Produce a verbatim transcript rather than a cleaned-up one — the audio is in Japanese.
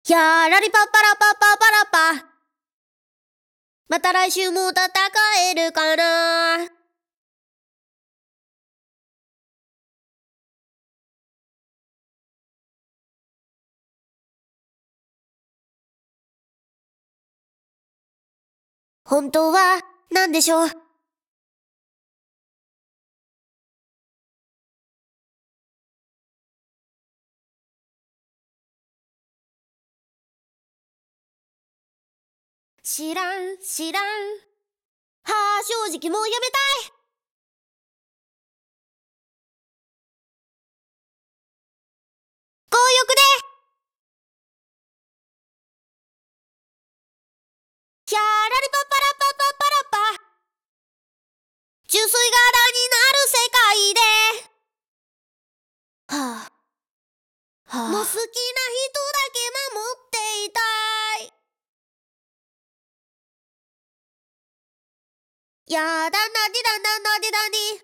やーらりぱっぱらぱっぱぱらぱ。また来週も戦えるかな。本当は何でしょう。知らん知らん。はあ、正直もうやめたい。強欲で。やーらりぱっぱらぱっぱぱらぱ。純粋柄になる世界で。はあ、はあ、もう好きな人だけ守っていたい。やだなでだななでだに。